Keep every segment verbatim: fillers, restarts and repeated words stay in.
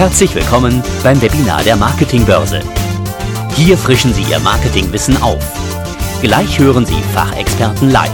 Herzlich willkommen beim Webinar der Marketingbörse. Hier frischen Sie Ihr Marketingwissen auf. Gleich hören Sie Fachexperten live.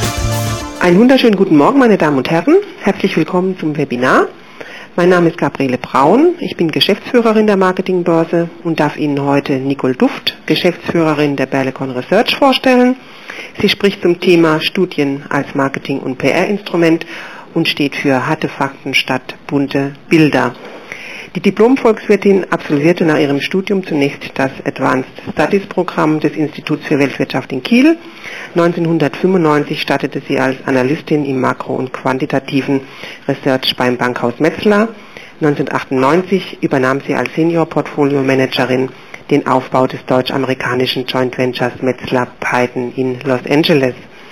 Einen wunderschönen guten Morgen, meine Damen und Herren. Herzlich willkommen zum Webinar. Mein Name ist Gabriele Braun. Ich bin Geschäftsführerin der Marketingbörse und darf Ihnen heute Nicole Duft, Geschäftsführerin der Berlecon Research, vorstellen. Sie spricht zum Thema Studien als Marketing- und P R-Instrument und steht für harte Fakten statt bunte Bilder. Die Diplom-Volkswirtin absolvierte nach ihrem Studium zunächst das Advanced Studies Programm des Instituts für Weltwirtschaft in Kiel. neunzehnhundertfünfundneunzig startete sie als Analystin im Makro- und quantitativen Research beim Bankhaus Metzler. neunzehnhundertachtundneunzig übernahm sie als Senior Portfolio Managerin den Aufbau des deutsch-amerikanischen Joint Ventures Metzler-Python in Los Angeles.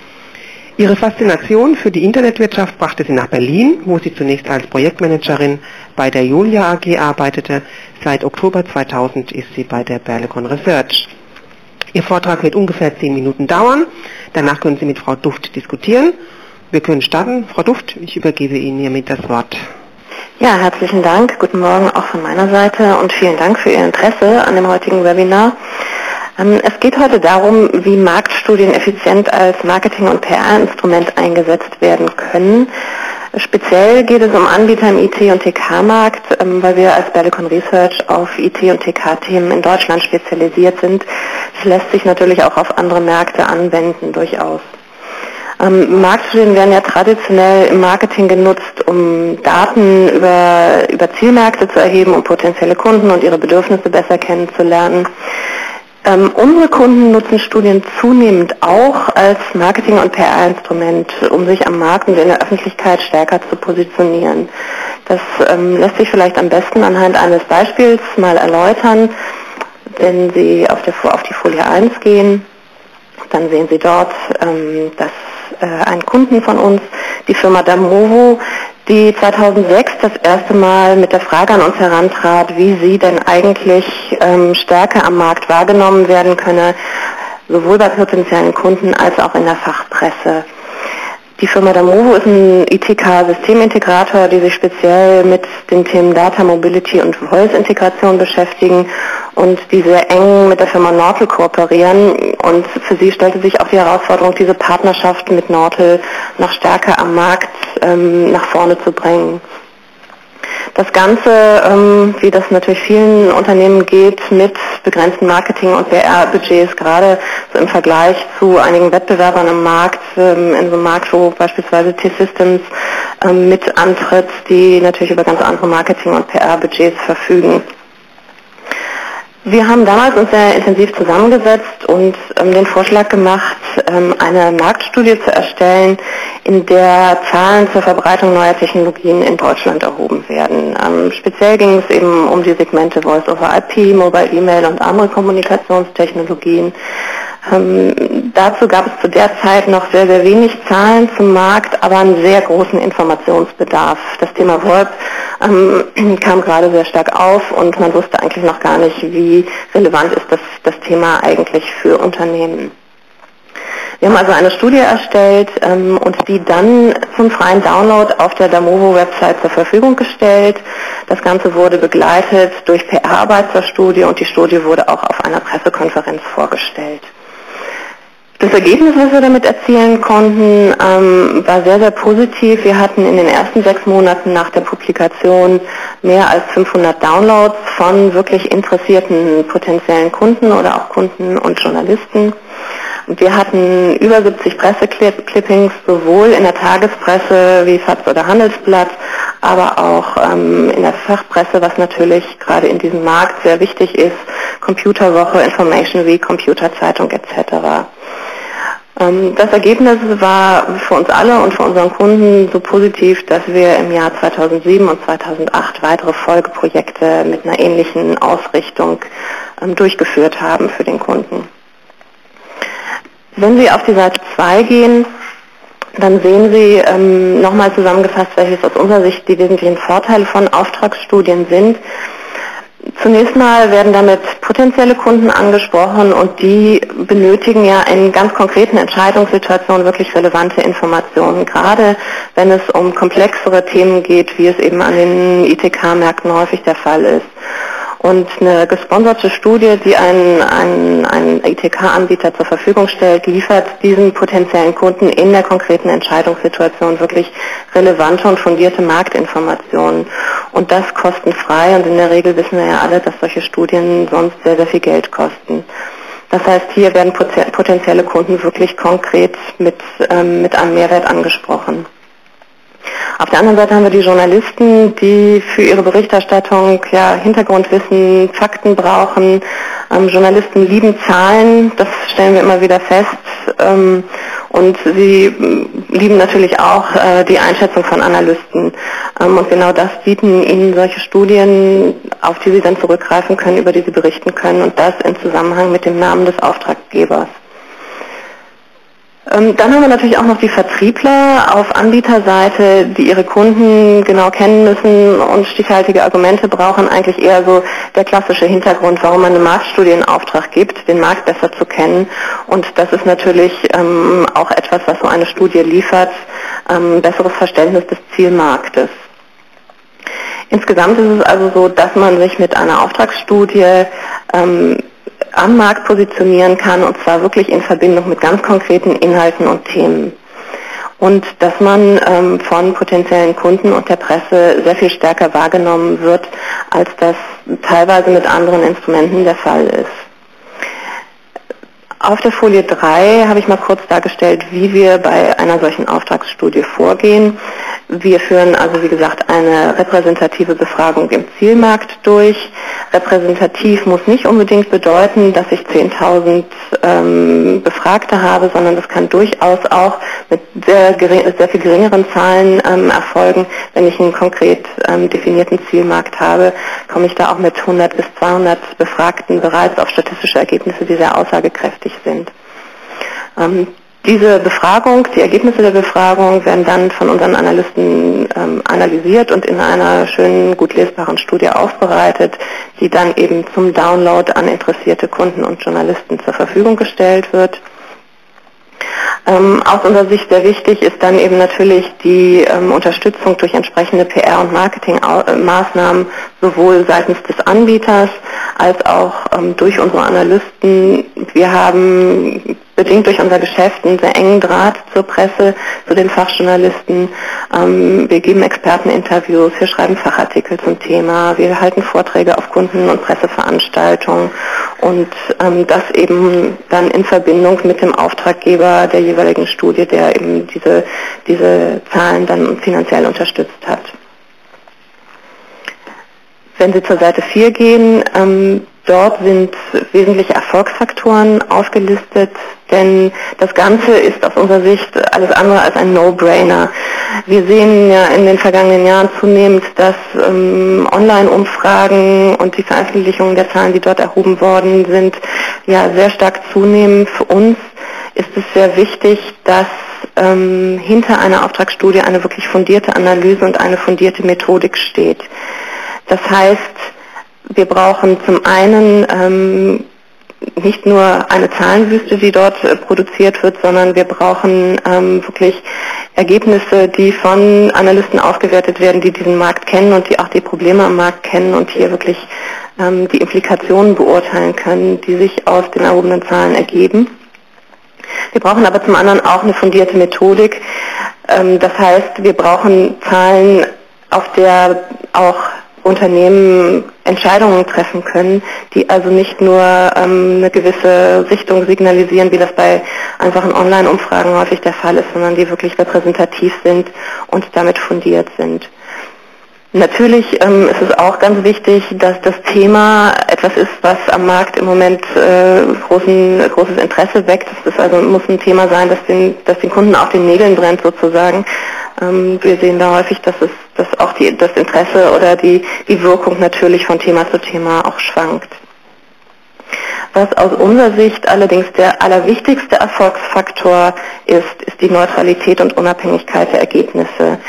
Ihre Faszination für die Internetwirtschaft brachte sie nach Berlin, wo sie zunächst als Projektmanagerin bei der Julia A G arbeitete. Seit Oktober zweitausend ist sie bei der Berlecon Research. Ihr Vortrag wird ungefähr zehn Minuten dauern. Danach können Sie mit Frau Duft diskutieren. Wir können starten. Frau Duft, ich übergebe Ihnen hiermit das Wort. Ja, herzlichen Dank. Guten Morgen auch von meiner Seite und vielen Dank für Ihr Interesse an dem heutigen Webinar. Es geht heute darum, wie Marktstudien effizient als Marketing- und P R-Instrument eingesetzt werden können. Speziell geht es um Anbieter im I T- und T K-Markt, weil wir als Berlecon Research auf I T- und T K-Themen in Deutschland spezialisiert sind. Das lässt sich natürlich auch auf andere Märkte anwenden, durchaus. Ähm, Marktstudien werden ja traditionell im Marketing genutzt, um Daten über, über Zielmärkte zu erheben, um potenzielle Kunden und ihre Bedürfnisse besser kennenzulernen. Ähm, unsere Kunden nutzen Studien zunehmend auch als Marketing- und P R-Instrument, um sich am Markt und in der Öffentlichkeit stärker zu positionieren. Das ähm, lässt sich vielleicht am besten anhand eines Beispiels mal erläutern. Wenn Sie auf, der, auf die Folie eins gehen, dann sehen Sie dort, ähm, dass äh, ein Kunden von uns, die Firma Damovo, die zweitausendsechs das erste Mal mit der Frage an uns herantrat, wie sie denn eigentlich ähm, stärker am Markt wahrgenommen werden könne, sowohl bei potenziellen Kunden als auch in der Fachpresse. Die Firma Damovo ist ein I T K-Systemintegrator, die sich speziell mit den Themen Data, Mobility und Voice-Integration beschäftigen und die sehr eng mit der Firma Nortel kooperieren. Und für sie stellte sich auch die Herausforderung, diese Partnerschaft mit Nortel noch stärker am Markt ähm, nach vorne zu bringen. Das Ganze, ähm, wie das natürlich vielen Unternehmen geht, mit begrenzten Marketing- und P R-Budgets, gerade so im Vergleich zu einigen Wettbewerbern im Markt, ähm, in so einem Markt, wo beispielsweise T-Systems ähm, mit antritt, die natürlich über ganz andere Marketing- und P R-Budgets verfügen. Wir haben damals uns sehr intensiv zusammengesetzt und ähm, den Vorschlag gemacht, ähm, eine Marktstudie zu erstellen, in der Zahlen zur Verbreitung neuer Technologien in Deutschland erhoben werden. Ähm, speziell ging es eben um die Segmente Voice over I P, Mobile E-Mail und andere Kommunikationstechnologien. Ähm, dazu gab es zu der Zeit noch sehr, sehr wenig Zahlen zum Markt, aber einen sehr großen Informationsbedarf. Das Thema V O I P ähm, kam gerade sehr stark auf und man wusste eigentlich noch gar nicht, wie relevant ist das, das Thema eigentlich für Unternehmen. Wir haben also eine Studie erstellt ähm, und die dann zum freien Download auf der Damovo-Website zur Verfügung gestellt. Das Ganze wurde begleitet durch P R-Arbeit zur Studie und die Studie wurde auch auf einer Pressekonferenz vorgestellt. Das Ergebnis, was wir damit erzielen konnten, ähm, war sehr, sehr positiv. Wir hatten in den ersten sechs Monaten nach der Publikation mehr als fünfhundert Downloads von wirklich interessierten potenziellen Kunden oder auch Kunden und Journalisten. Und wir hatten über siebzig Presseclippings, sowohl in der Tagespresse wie F A Z oder Handelsblatt, aber auch ähm, in der Fachpresse, was natürlich gerade in diesem Markt sehr wichtig ist, Computerwoche, Information Week, Computerzeitung et cetera. Das Ergebnis war für uns alle und für unseren Kunden so positiv, dass wir im Jahr zweitausendsieben und zweitausendacht weitere Folgeprojekte mit einer ähnlichen Ausrichtung ähm, durchgeführt haben für den Kunden. Wenn Sie auf die Seite zwei gehen, dann sehen Sie ähm, nochmal zusammengefasst, welches aus unserer Sicht die wesentlichen Vorteile von Auftragsstudien sind. Zunächst mal werden damit potenzielle Kunden angesprochen und die benötigen ja in ganz konkreten Entscheidungssituationen wirklich relevante Informationen, gerade wenn es um komplexere Themen geht, wie es eben an den I T K-Märkten häufig der Fall ist. Und eine gesponserte Studie, die ein, ein, ein I T K-Anbieter zur Verfügung stellt, liefert diesen potenziellen Kunden in der konkreten Entscheidungssituation wirklich relevante und fundierte Marktinformationen. Und das kostenfrei, und in der Regel wissen wir ja alle, dass solche Studien sonst sehr, sehr viel Geld kosten. Das heißt, hier werden potenzielle Kunden wirklich konkret mit, ähm, mit einem Mehrwert angesprochen. Auf der anderen Seite haben wir die Journalisten, die für ihre Berichterstattung ja Hintergrundwissen, Fakten brauchen. Ähm, Journalisten lieben Zahlen, das stellen wir immer wieder fest. Ähm, und sie lieben natürlich auch äh, die Einschätzung von Analysten. Ähm, und genau das bieten ihnen solche Studien, auf die sie dann zurückgreifen können, über die sie berichten können, und das in Zusammenhang mit dem Namen des Auftraggebers. Dann haben wir natürlich auch noch die Vertriebler auf Anbieterseite, die ihre Kunden genau kennen müssen und stichhaltige Argumente brauchen. Eigentlich eher so der klassische Hintergrund, warum man eine Marktstudie in Auftrag gibt, den Markt besser zu kennen. Und das ist natürlich ähm, auch etwas, was so eine Studie liefert, ähm, besseres Verständnis des Zielmarktes. Insgesamt ist es also so, dass man sich mit einer Auftragsstudie ähm, am Markt positionieren kann, und zwar wirklich in Verbindung mit ganz konkreten Inhalten und Themen. Und dass man ähm, von potenziellen Kunden und der Presse sehr viel stärker wahrgenommen wird, als das teilweise mit anderen Instrumenten der Fall ist. Auf der Folie drei habe ich mal kurz dargestellt, wie wir bei einer solchen Auftragsstudie vorgehen. Wir führen also, wie gesagt, eine repräsentative Befragung im Zielmarkt durch. Repräsentativ muss nicht unbedingt bedeuten, dass ich zehntausend ähm, Befragte habe, sondern das kann durchaus auch mit sehr, gering, sehr viel geringeren Zahlen ähm, erfolgen. Wenn ich einen konkret ähm, definierten Zielmarkt habe, komme ich da auch mit hundert bis zweihundert Befragten bereits auf statistische Ergebnisse, die sehr aussagekräftig sind. Ähm, Diese Befragung, die Ergebnisse der Befragung werden dann von unseren Analysten ähm, analysiert und in einer schönen, gut lesbaren Studie aufbereitet, die dann eben zum Download an interessierte Kunden und Journalisten zur Verfügung gestellt wird. Ähm, aus unserer Sicht sehr wichtig ist dann eben natürlich die ähm, Unterstützung durch entsprechende P R- und Marketingmaßnahmen sowohl seitens des Anbieters als auch ähm, durch unsere Analysten. Wir haben bedingt durch unser Geschäft einen sehr engen Draht zur Presse, zu den Fachjournalisten. Ähm, wir geben Experteninterviews, wir schreiben Fachartikel zum Thema, wir halten Vorträge auf Kunden- und Presseveranstaltungen, und ähm, das eben dann in Verbindung mit dem Auftraggeber der jeweiligen Studie, der eben diese, diese Zahlen dann finanziell unterstützt hat. Wenn Sie zur Seite vier gehen, ähm, dort sind wesentliche Erfolgsfaktoren aufgelistet, denn das Ganze ist aus unserer Sicht alles andere als ein No-Brainer. Wir sehen ja in den vergangenen Jahren zunehmend, dass ähm, Online-Umfragen und die Veröffentlichungen der Zahlen, die dort erhoben worden sind, ja sehr stark zunehmen. Für uns ist es sehr wichtig, dass ähm, hinter einer Auftragsstudie eine wirklich fundierte Analyse und eine fundierte Methodik steht. Das heißt, wir brauchen zum einen ähm, nicht nur eine Zahlenwüste, die dort äh, produziert wird, sondern wir brauchen ähm, wirklich Ergebnisse, die von Analysten ausgewertet werden, die diesen Markt kennen und die auch die Probleme am Markt kennen und hier wirklich ähm, die Implikationen beurteilen können, die sich aus den erhobenen Zahlen ergeben. Wir brauchen aber zum anderen auch eine fundierte Methodik. Ähm, das heißt, wir brauchen Zahlen, auf der auch Unternehmen Entscheidungen treffen können, die also nicht nur ähm, eine gewisse Richtung signalisieren, wie das bei einfachen Online-Umfragen häufig der Fall ist, sondern die wirklich repräsentativ sind und damit fundiert sind. Natürlich ähm, ist es auch ganz wichtig, dass das Thema etwas ist, was am Markt im Moment äh, großen, großes Interesse weckt. Es ist also, muss ein Thema sein, das den, das den Kunden auf den Nägeln brennt sozusagen. Ähm, wir sehen da häufig, dass es dass auch die, das Interesse oder die, die Wirkung natürlich von Thema zu Thema auch schwankt. Was aus unserer Sicht allerdings der allerwichtigste Erfolgsfaktor ist, ist die Neutralität und Unabhängigkeit der Ergebnisse.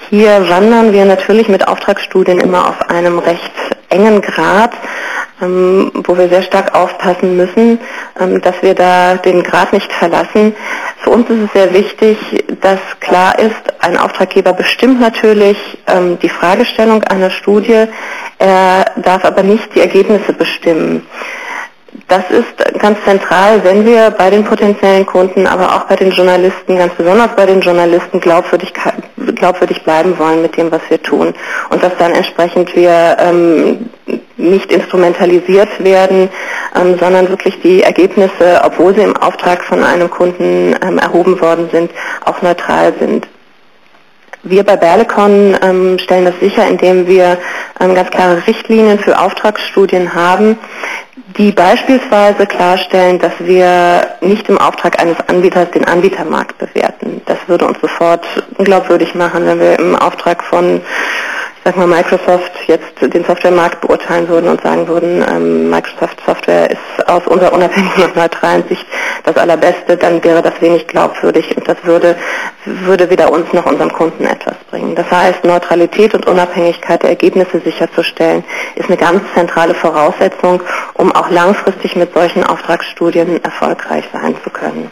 Hier wandern wir natürlich mit Auftragsstudien immer auf einem recht engen Grad, ähm, wo wir sehr stark aufpassen müssen, ähm, dass wir da den Grad nicht verlassen. Für uns ist es sehr wichtig, dass klar ist, ein Auftraggeber bestimmt natürlich ähm, die Fragestellung einer Studie, er darf aber nicht die Ergebnisse bestimmen. Das ist ganz zentral, wenn wir bei den potenziellen Kunden, aber auch bei den Journalisten, ganz besonders bei den Journalisten, glaubwürdig, glaubwürdig bleiben wollen mit dem, was wir tun. Und dass dann entsprechend wir ähm, nicht instrumentalisiert werden, ähm, sondern wirklich die Ergebnisse, obwohl sie im Auftrag von einem Kunden ähm, erhoben worden sind, auch neutral sind. Wir bei Berlecon ähm, stellen das sicher, indem wir ähm, ganz klare Richtlinien für Auftragsstudien haben, die beispielsweise klarstellen, dass wir nicht im Auftrag eines Anbieters den Anbietermarkt bewerten. Das würde uns sofort unglaubwürdig machen, wenn wir im Auftrag von, ich sag mal, Microsoft jetzt den Softwaremarkt beurteilen würden und sagen würden, ähm, Microsoft Software ist aus unserer unabhängigen und neutralen Sicht das Allerbeste, dann wäre das wenig glaubwürdig und das würde, würde weder uns noch unserem Kunden etwas bringen. Das heißt, Neutralität und Unabhängigkeit der Ergebnisse sicherzustellen, ist eine ganz zentrale Voraussetzung, um auch langfristig mit solchen Auftragsstudien erfolgreich sein zu können.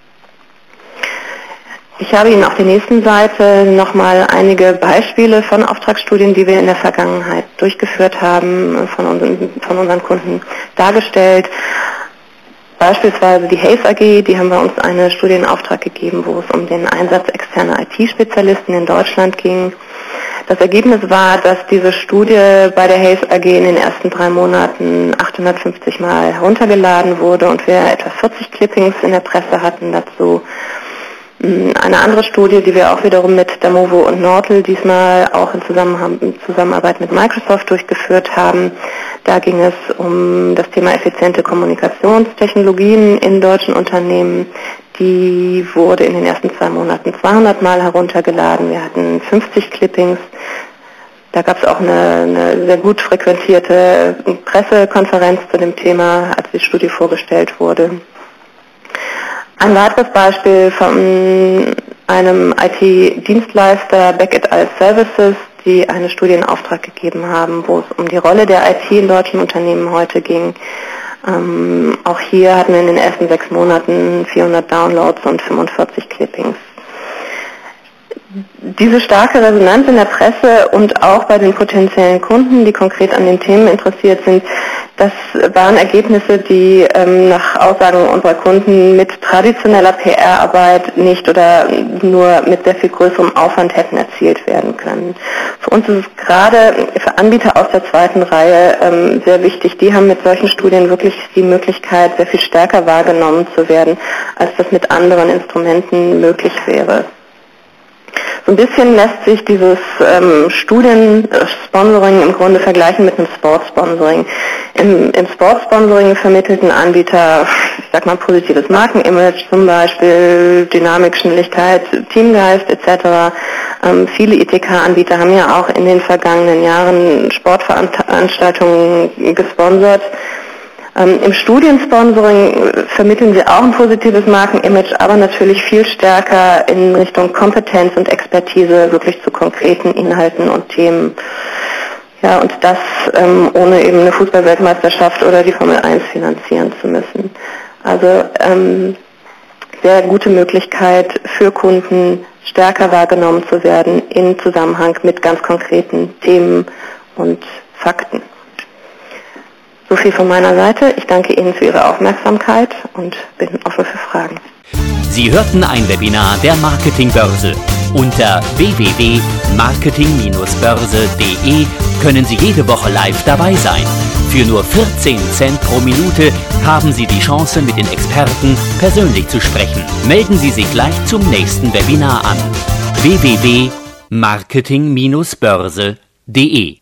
Ich habe Ihnen auf der nächsten Seite nochmal einige Beispiele von Auftragsstudien, die wir in der Vergangenheit durchgeführt haben, von unseren, von unseren Kunden dargestellt. Beispielsweise die Hayes A G, die haben bei uns eine Studie in Auftrag gegeben, wo es um den Einsatz externer I T-Spezialisten in Deutschland ging. Das Ergebnis war, dass diese Studie bei der Hayes A G in den ersten drei Monaten achthundertfünfzig Mal heruntergeladen wurde und wir etwa vierzig Clippings in der Presse hatten dazu. Eine andere Studie, die wir auch wiederum mit Damovo und Nortel diesmal auch in Zusammenarbeit mit Microsoft durchgeführt haben. Da ging es um das Thema effiziente Kommunikationstechnologien in deutschen Unternehmen. Die wurde in den ersten zwei Monaten zweihundert Mal heruntergeladen. Wir hatten fünfzig Clippings. Da gab es auch eine, eine sehr gut frequentierte Pressekonferenz zu dem Thema, als die Studie vorgestellt wurde. Ein weiteres Beispiel von einem I T-Dienstleister, Beck et al. Services, die eine Studie in Auftrag gegeben haben, wo es um die Rolle der I T in deutschen Unternehmen heute ging. Ähm, auch hier hatten wir in den ersten sechs Monaten vierhundert Downloads und fünfundvierzig Clippings. Diese starke Resonanz in der Presse und auch bei den potenziellen Kunden, die konkret an den Themen interessiert sind, das waren Ergebnisse, die ähm, nach Aussagen unserer Kunden mit traditioneller P R-Arbeit nicht oder nur mit sehr viel größerem Aufwand hätten erzielt werden können. Für uns ist es gerade für Anbieter aus der zweiten Reihe ähm, sehr wichtig. Die haben mit solchen Studien wirklich die Möglichkeit, sehr viel stärker wahrgenommen zu werden, als das mit anderen Instrumenten möglich wäre. So ein bisschen lässt sich dieses ähm, Studien-Sponsoring im Grunde vergleichen mit einem Sportsponsoring. Im, im Sportsponsoring vermittelten Anbieter, ich sag mal, positives Markenimage, zum Beispiel Dynamik, Schnelligkeit, Teamgeist et cetera. Ähm, viele I T K-Anbieter haben ja auch in den vergangenen Jahren Sportveranstaltungen gesponsert. Ähm, Im Studiensponsoring vermitteln wir auch ein positives Markenimage, aber natürlich viel stärker in Richtung Kompetenz und Expertise, wirklich zu konkreten Inhalten und Themen. Ja, und das ähm, ohne eben eine Fußball-Weltmeisterschaft oder die Formel eins finanzieren zu müssen. Also ähm, sehr gute Möglichkeit für Kunden, stärker wahrgenommen zu werden in Zusammenhang mit ganz konkreten Themen und Fakten. So viel von meiner Seite. Ich danke Ihnen für Ihre Aufmerksamkeit und bin offen für Fragen. Sie hörten ein Webinar der Marketingbörse. Unter w w w punkt marketing Bindestrich börse punkt de können Sie jede Woche live dabei sein. Für nur vierzehn Cent pro Minute haben Sie die Chance, mit den Experten persönlich zu sprechen. Melden Sie sich gleich zum nächsten Webinar an. w w w punkt marketing Bindestrich börse punkt de